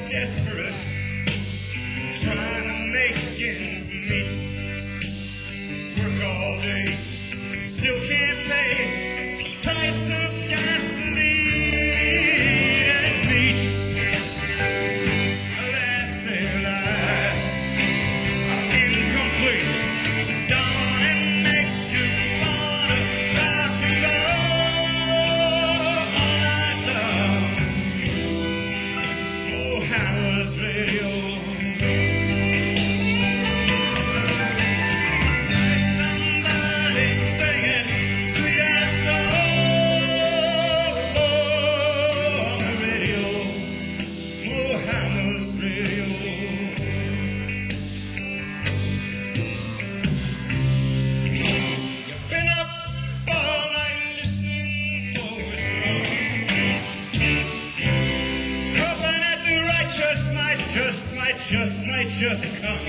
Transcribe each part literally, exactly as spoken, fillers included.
desperate, trying to make ends meet. Work all day, still can't pay the price of gasoline and meat. Alas, their life are incomplete. Dawn and make you wanna rock and roll all night long. Oh, Hammer's Radio. Just might, just might, just come.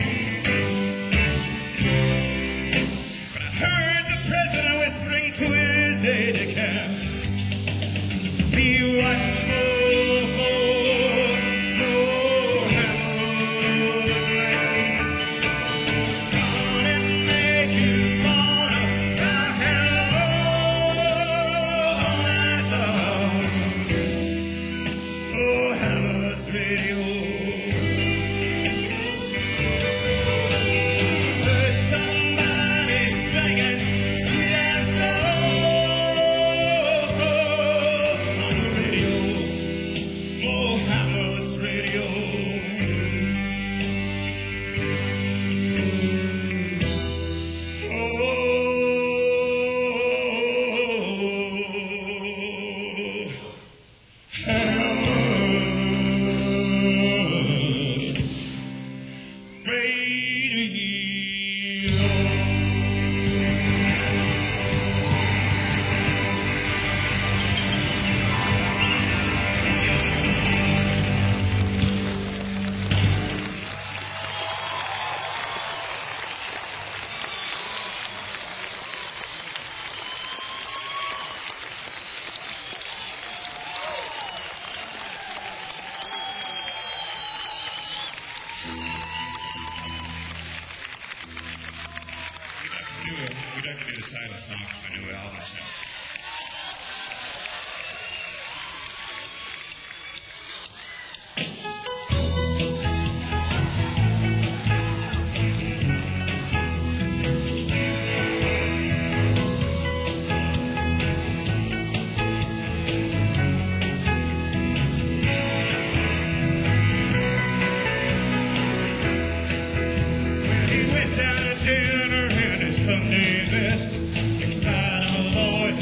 But I heard the president whispering to his aide-de-camp, be watchful for no Hammer's rain. Come and make you wanna rock and roll all night long. Oh, Hammer's Radio. We'd like to do the title song for my new album, so. When he went down to dinner in his Sunday best, excited, oh Lord,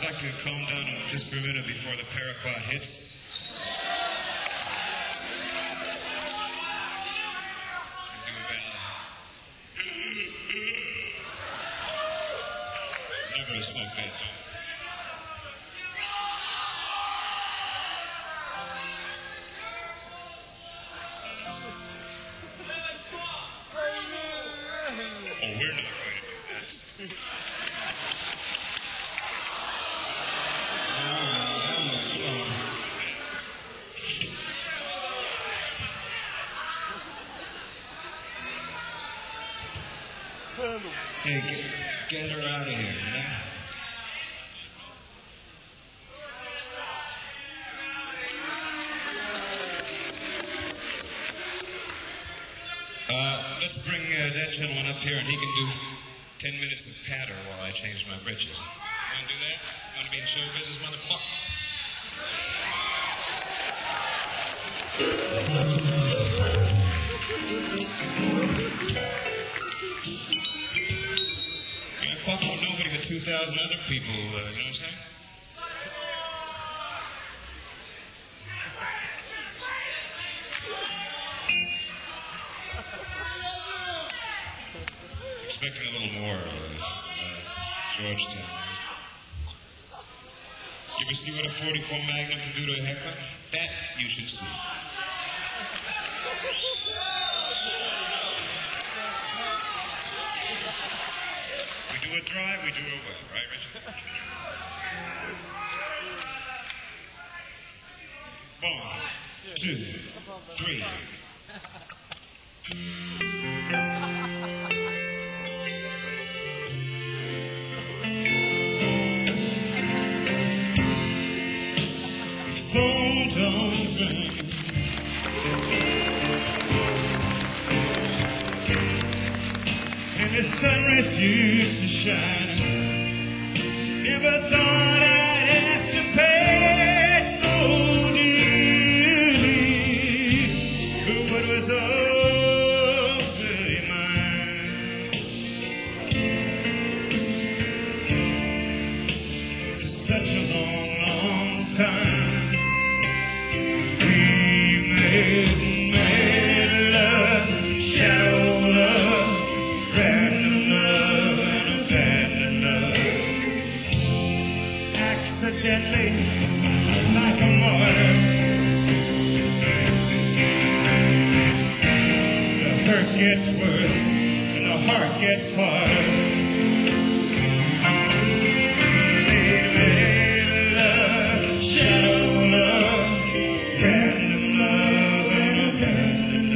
like to calm down just for a minute before the paraquat hits. Do a ballad. Nobody smoked that. Oh, we're not going to do this. Hey, get, get her out of here, man. Uh, let's bring uh, that gentleman up here, and he can do ten minutes of patter while I change my britches. You want to do that? You want to be in show business, motherfucker? You ain't fucking with nobody but two thousand other people, uh, you know what I'm saying? Expecting a little more, uh, uh, Georgetown. You ever see what a forty-four Magnum can do to a haircut? That you should see. We do it dry, we do it wet, right, Richard? One, two, three. Phone don't ring, and the sun refused to shine. Never thought I'd have to pay so dearly for what was already mine. For such a long, long time. Accidentally, like a martyr. The hurt gets worse and the heart gets harder. Made love, shadow love, random love, and abandoned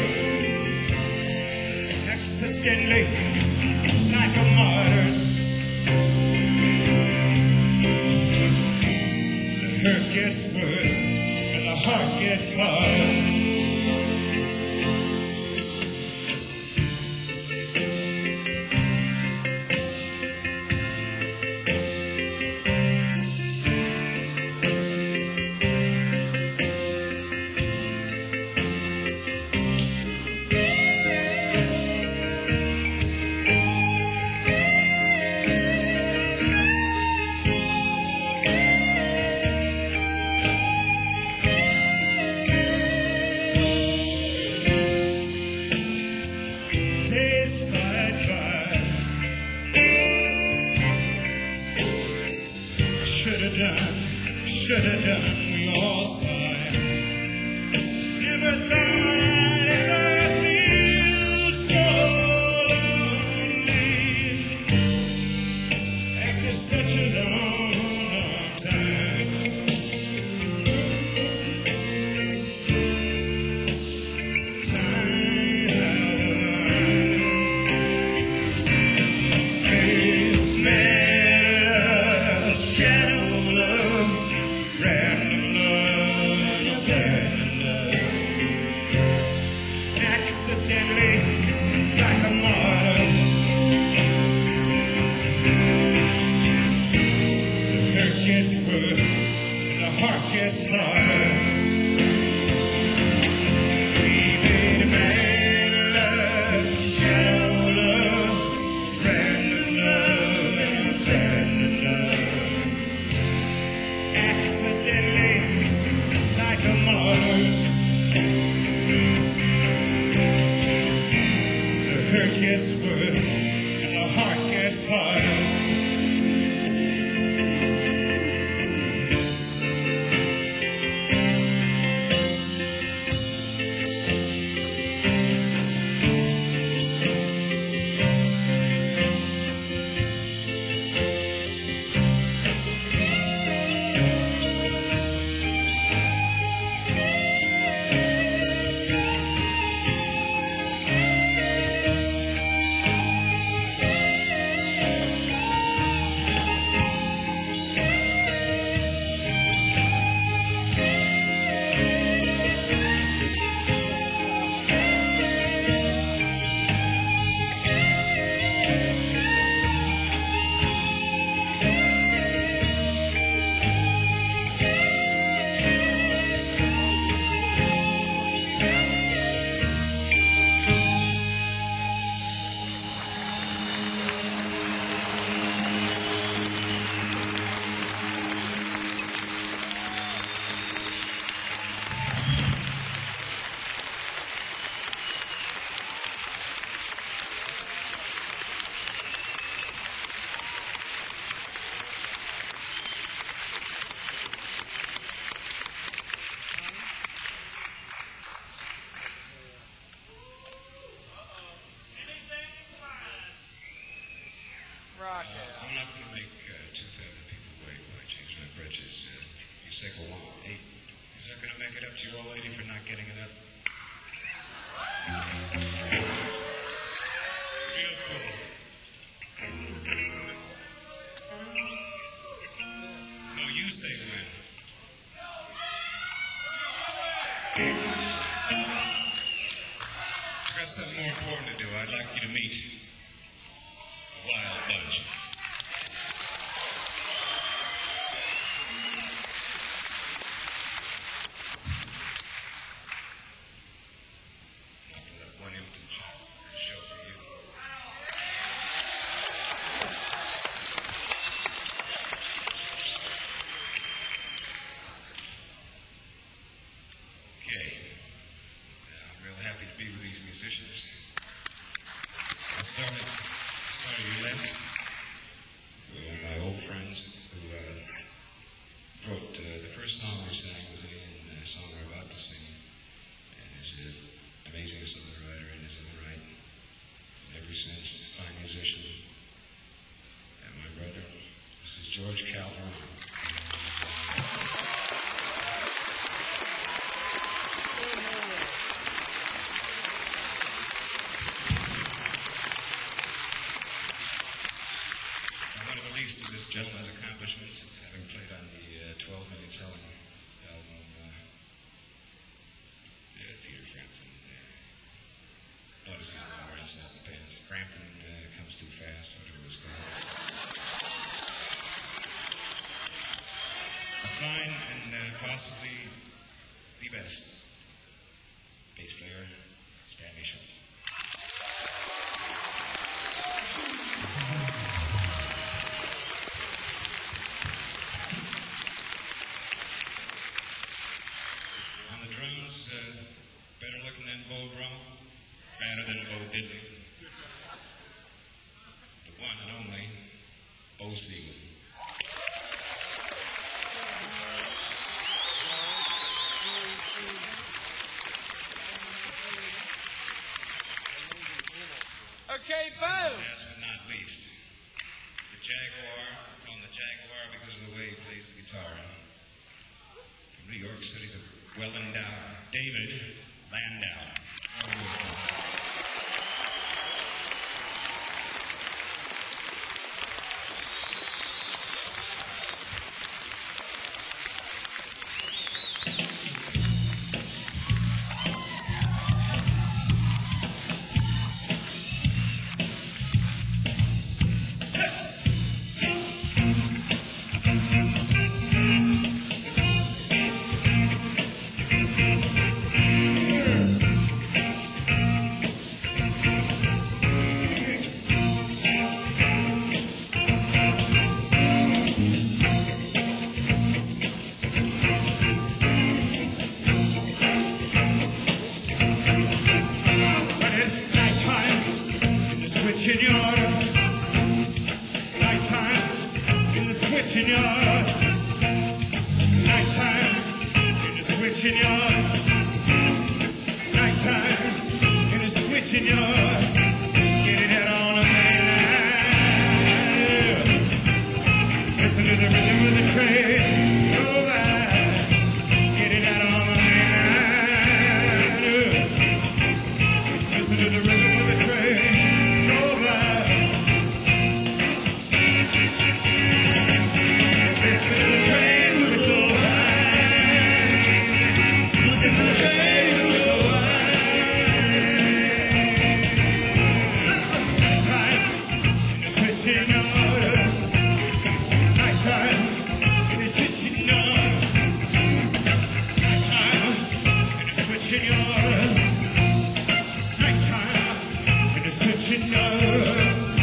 love. Accidentally, like a martyr. The hurt gets worse and the heart gets harder. Should've done, should've done, we all sighed. Never thought I'd ever feel so lonely after such a long, long time. Time out of mind. Amen. Shadow. Random love, abandoned love. hurt gets worse and the heart gets harder. I'm not going to make uh, two thousand people wait while I change my britches. Uh, you say go on. Hey, is that going to make it up to your old lady for not getting it up? Real cool. No, you say when. I've got something more important to do. I'd like you to meet the Wild Bunch. George Calhoun. One of the least of this gentleman's accomplishments is having played on the uh, twelve million selling album of uh, yeah, Peter Frampton. Uh, notice he's not wearing satin pants. Frampton uh, comes too fast, whatever it was called. Fine and uh, possibly the best bass player, Stan Nation. On the drums, uh, better looking than Bo Brum, badder than Bo Diddley. The one and only Bo Siegel. Okay, boom! Last but not least, the Jaguar, on the Jaguar because of the way he plays the guitar. From New York City, the well-endowed David Landau. switching yard. Nighttime in the switching yard. Nighttime in the switching yard. Nighttime in the switching yard. Get it out on a main line. Listen to the rhythm of the train. Go by. Get it out on the main line. Listen to the rhythm of the train. Go by. Listen to the train whistle high. Listen to the train whistle high. Nighttime in the switching yard. Nighttime in the switching yard. Nighttime in the switching yard. Nighttime in the switching yard.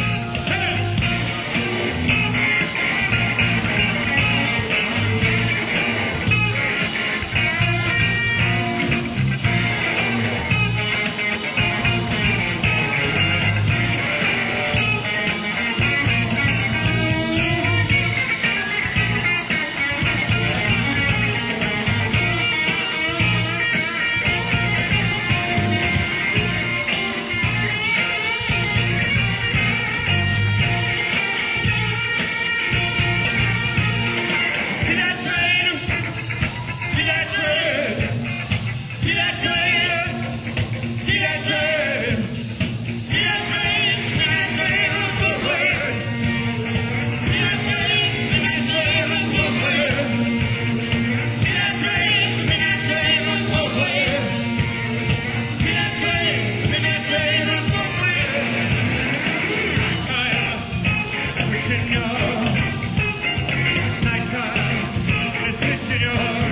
See that train? See that train? See that train? See that train? See that train? And that train was the way. See that train? And that train was the way. See that train? And that train was the way. See that train? And that train was the way. Nighttime, switching yard. Nighttime, in the switching yard.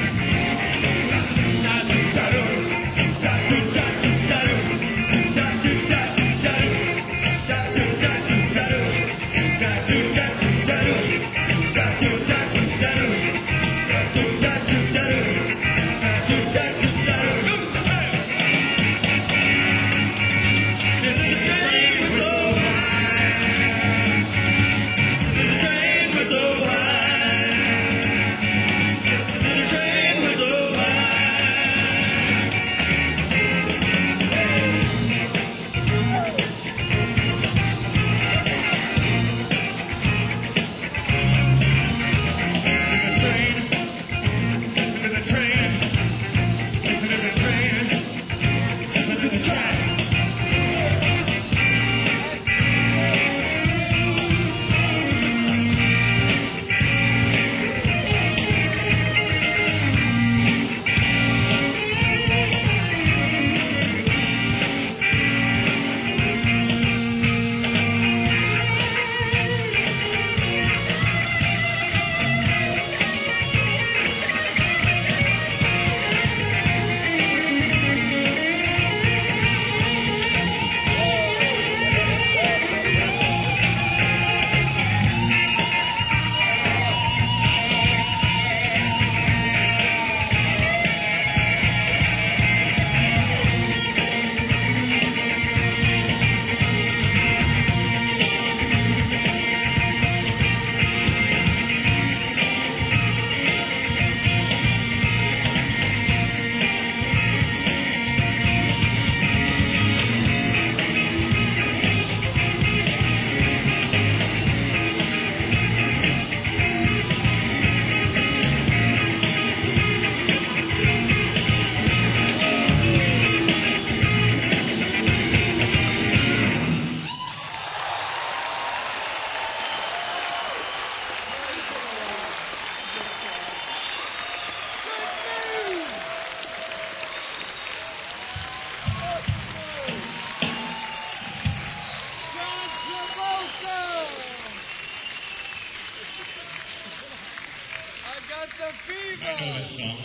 I know this song.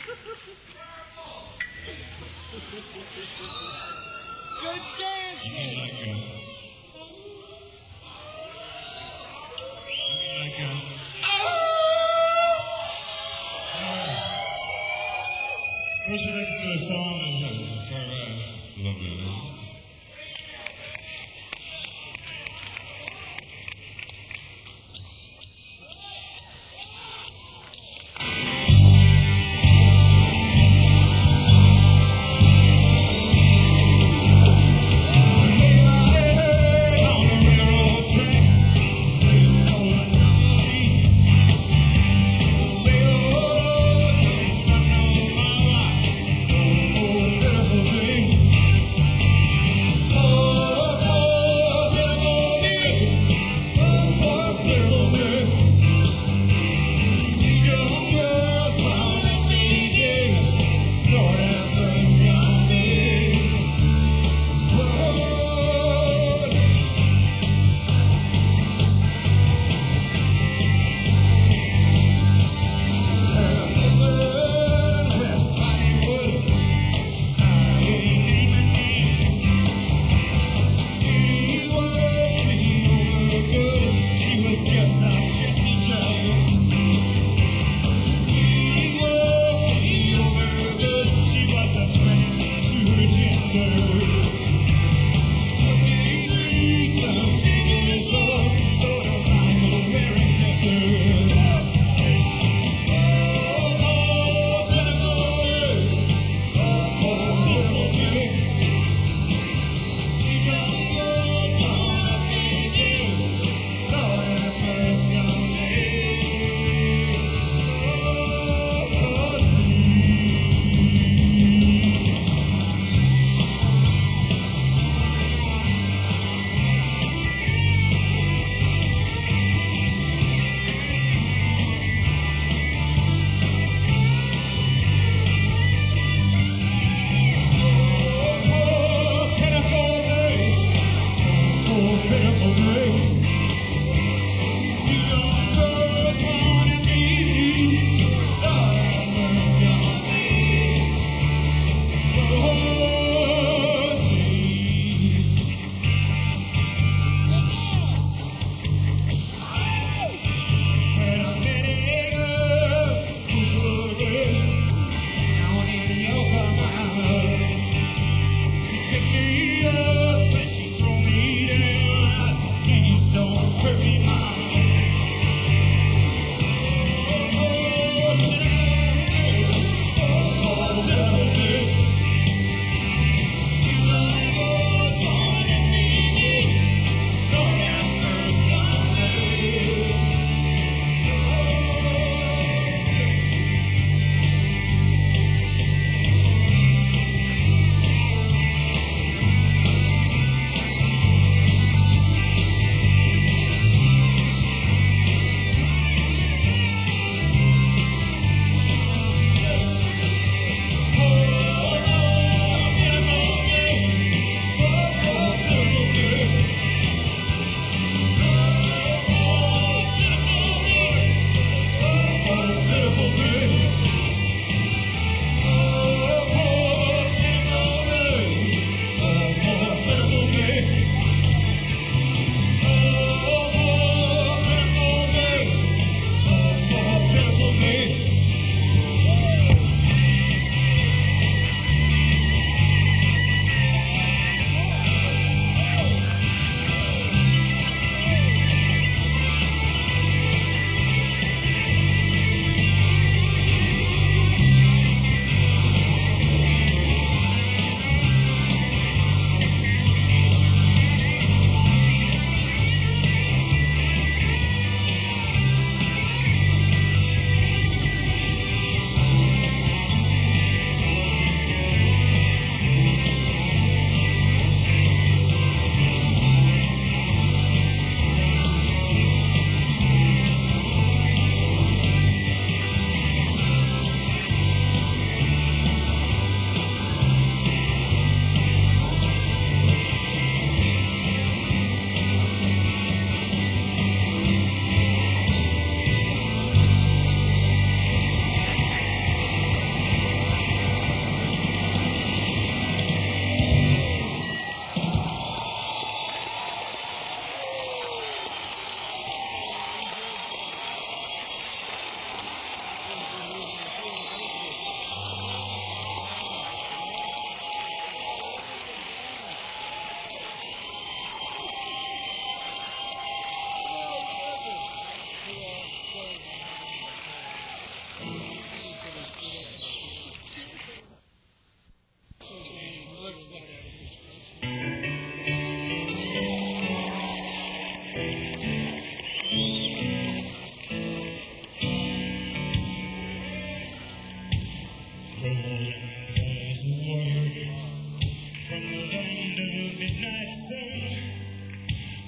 Good dancing. Like a, like a, what's the name of the song for uh, lovely lady?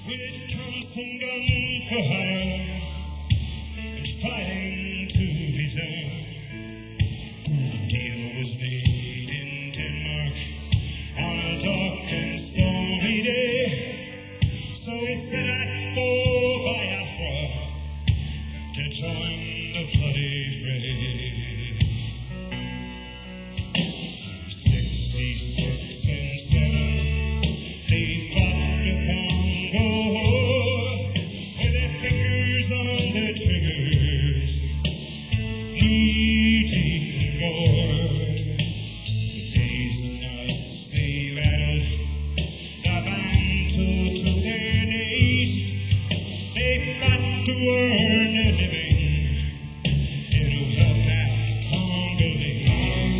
with Thompson gun for hire and fighting to be done. The deal was made in Denmark on a dark and stormy day. So he set out for Biafra to join the bloody fray. Sixty-six and seven, they fought the Congo Wars with their fingers on their triggers, bleeding gore. For days and nights they rattled the Bantu to their knees. They fought to earn a living, it'll help out the Congolese.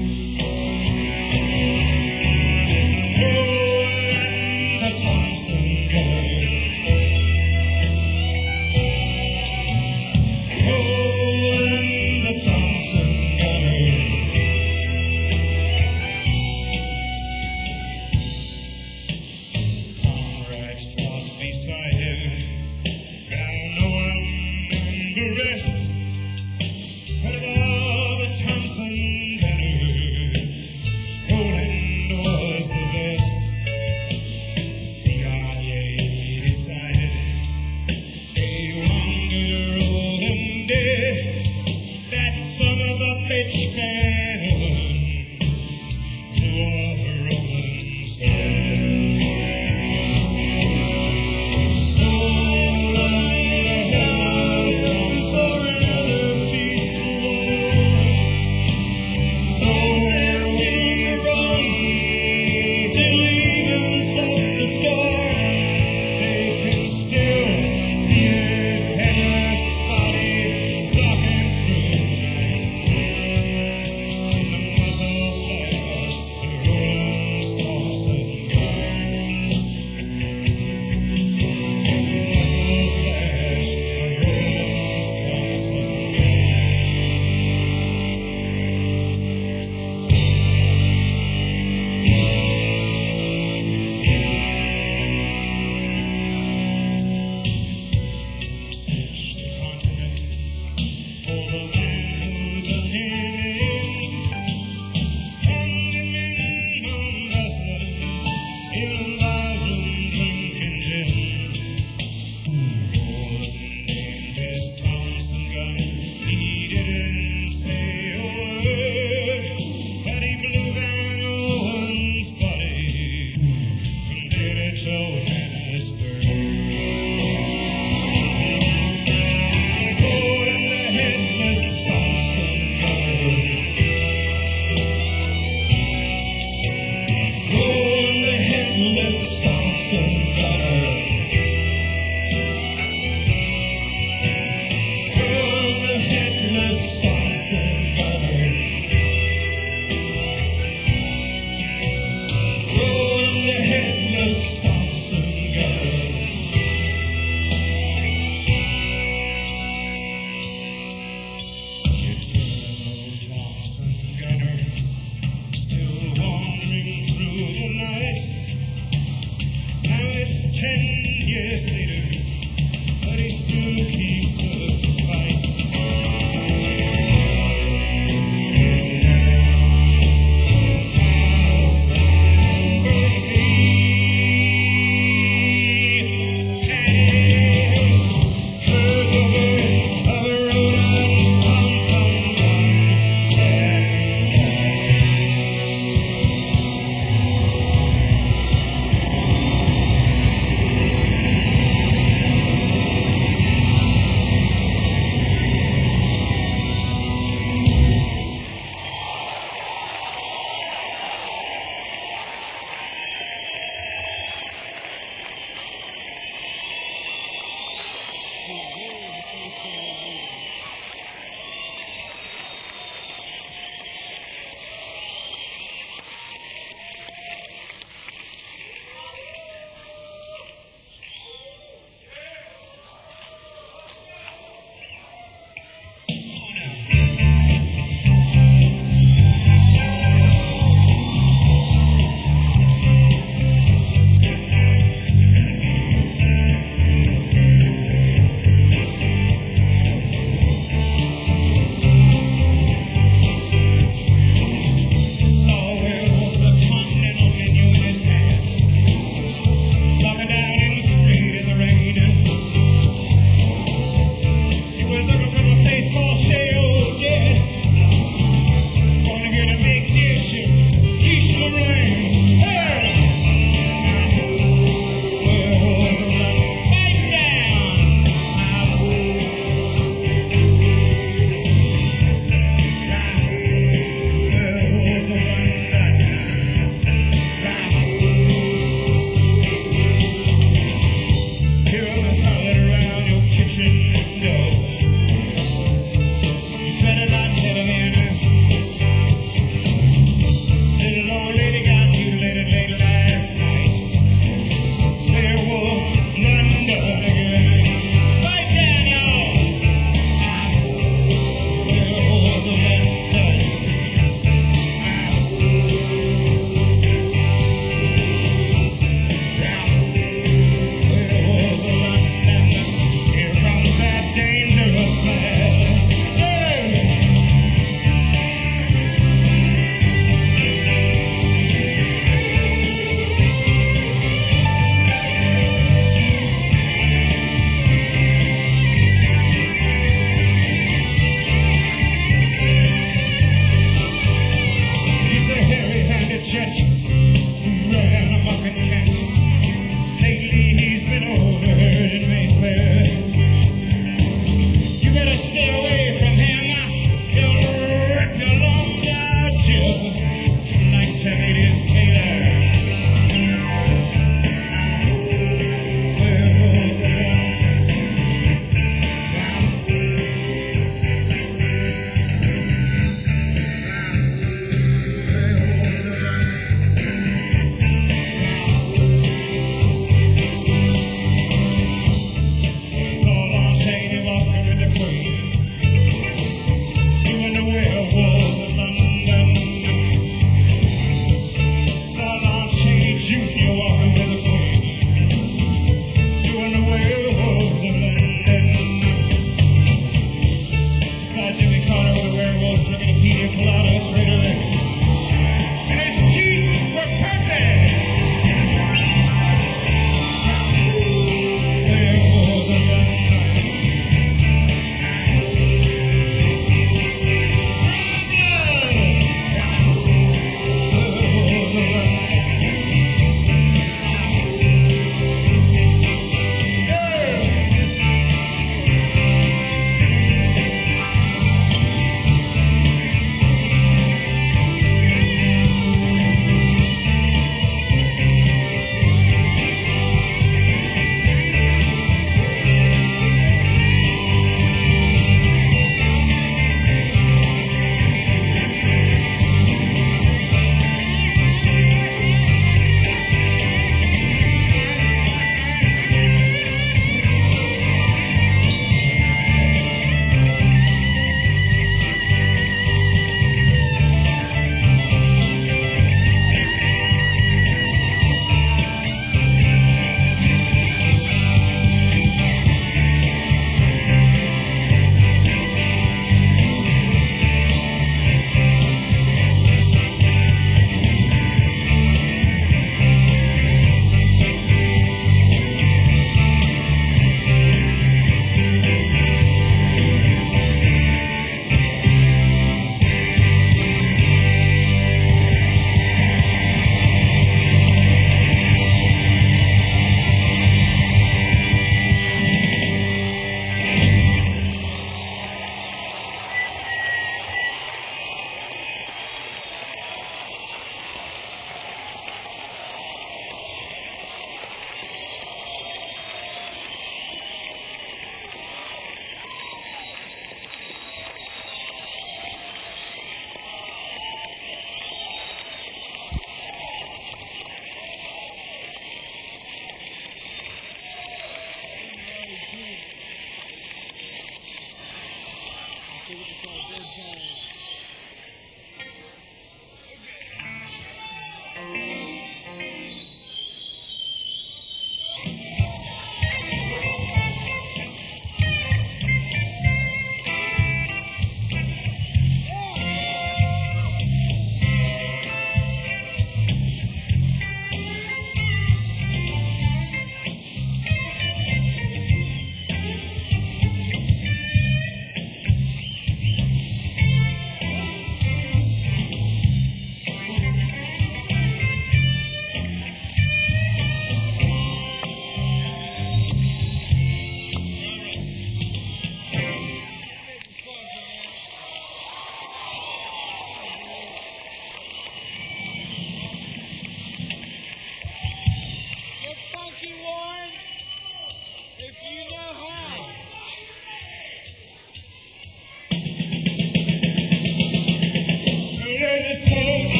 Thompson gunner, oh, the Thompson gunner. His comrades fought beside him, Van Noen and the rest. But of all the Thompson gunners, Roland was the best. C I A decided they wanted Roland dead. That son of a bitch Van blew off Roland's head. Roland has come for another peaceful war. Those him run to leave himself the scar. They can still see his headless body stalking through the night. In the muzzle flash of Roland's Thompson gun. In the muzzle flash of Roland's Thompson Search the continent for the man who done him in. Hung him in Mombasa in a ballroom drinking gin. Roland named his Thompson gun. He didn't say a word, but he blew down Owen's body from there to Johannesburg. Roland the headless Thompson gunner. Roland the headless Thompson gunner. Roland the headless Thompson gunner. Roland the headless Thompson gunner. Eternal Thompson gunner, still wandering through the night. Now it's ten years later, but he still keeps up the fight. Heard the voice of Roland's Thompson gun.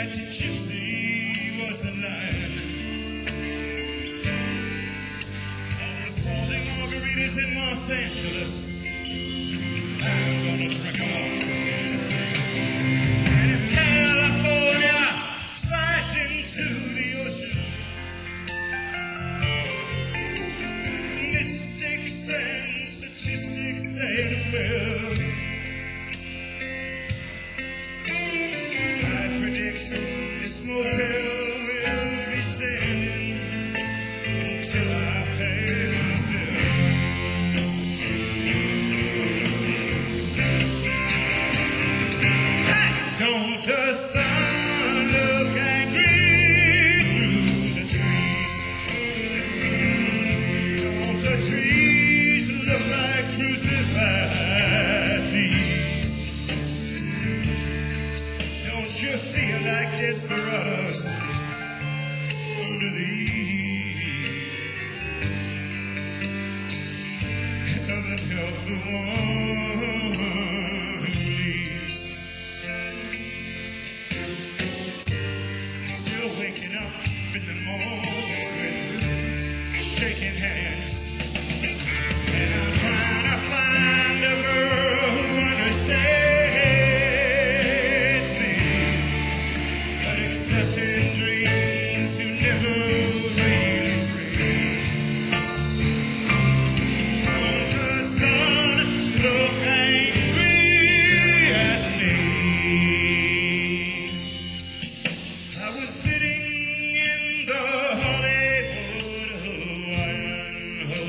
that gypsy was a lion. All the salty margaritas in Los Angeles, I'm gonna drink them all. And if California slides into the ocean, mystics and statistics say it will. I predict this motel will be standing until I pay my bill. Don't the sun look angry through the trees? Don't the trees look like crucified thieves? Don't you feel like desperados under the heaven help the one who believes? Still waking up in the mornings with shaking hands, and I'm trying to find a girl who understands me, but accepting dreams who never really free. Won't the sun look angry at me? I was sitting in the Hollywood Hawaiian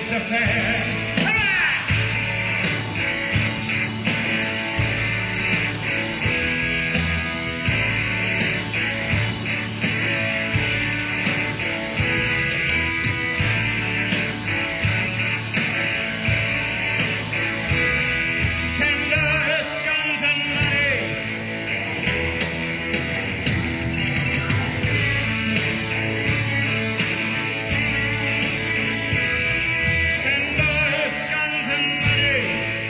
the fair. Come on! Send us guns and money. Send us guns and money.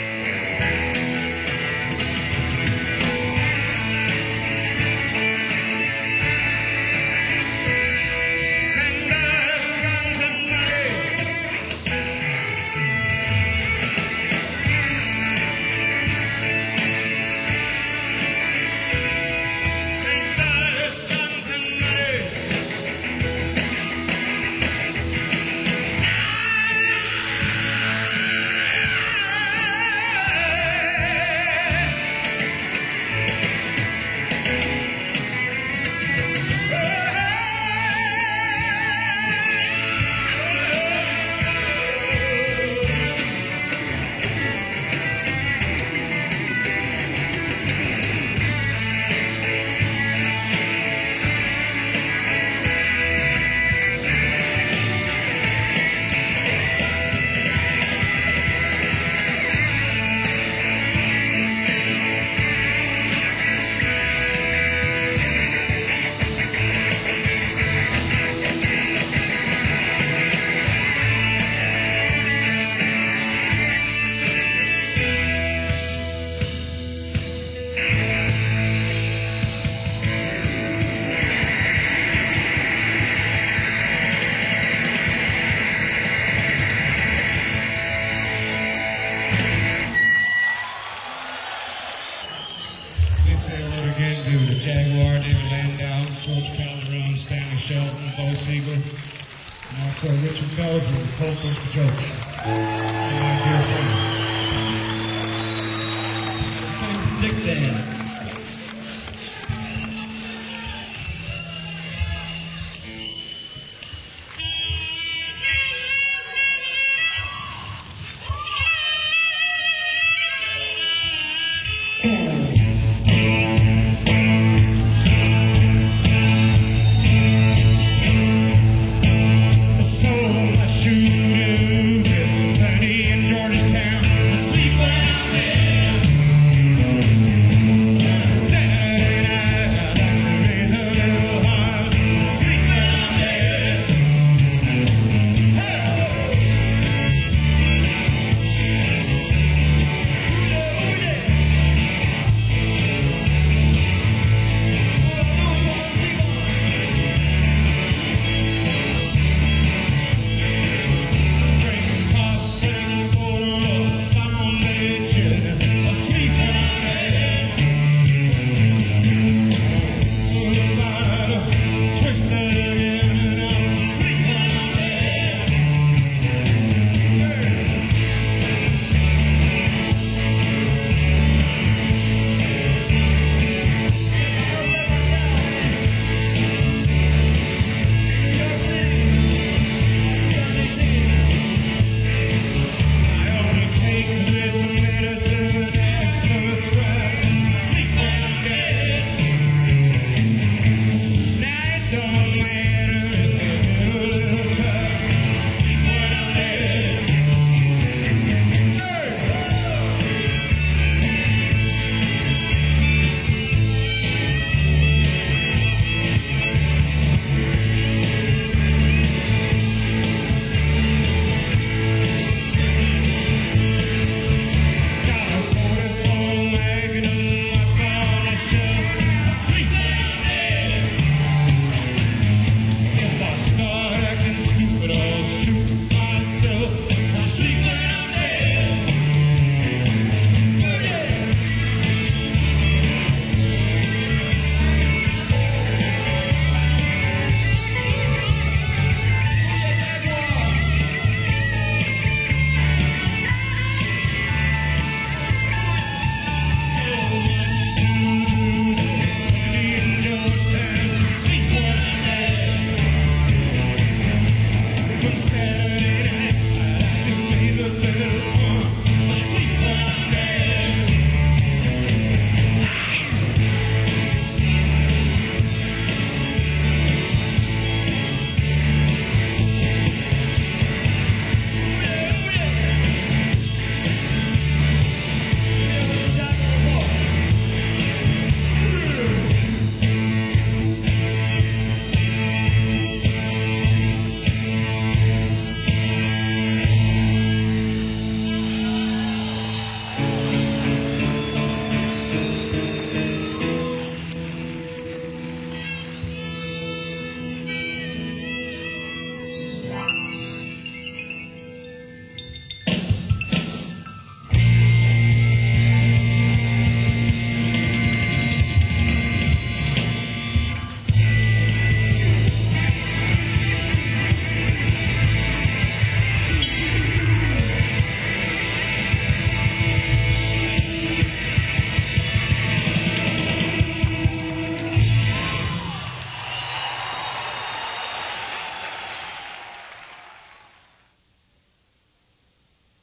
Send us guns and money. Send us guns and money. We say hello again to the Jaguar, David Landau, George Calderon, Stanley Shelton, Bo Siegel, and also Richard Belzer, the Cold Push the Jokes. And my dear friend. Stick dance.